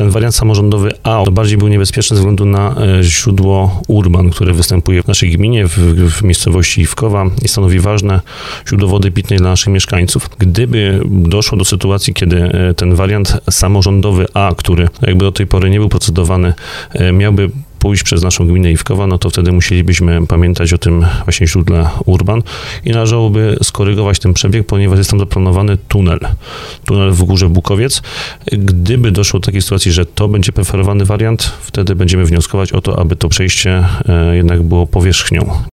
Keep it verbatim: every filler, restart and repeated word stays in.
ten wariant samorządowy A bardziej był niebezpieczny ze względu na źródło Urban, które występuje w naszej gminie, w, w miejscowości Iwkowa i stanowi ważne źródło wody pitnej dla naszych mieszkańców. Gdyby doszło do sytuacji, kiedy ten wariant samorządowy A, który jakby do tej pory nie był procedowany, miałby pójść przez naszą gminę Iwkowa, no to wtedy musielibyśmy pamiętać o tym właśnie źródle Urban i należałoby skorygować ten przebieg, ponieważ jest tam zaplanowany tunel. Tunel w Górze Bukowiec. Gdyby doszło do takiej sytuacji, że to będzie preferowany wariant, wtedy będziemy wnioskować o to, aby to przejście jednak było powierzchnią.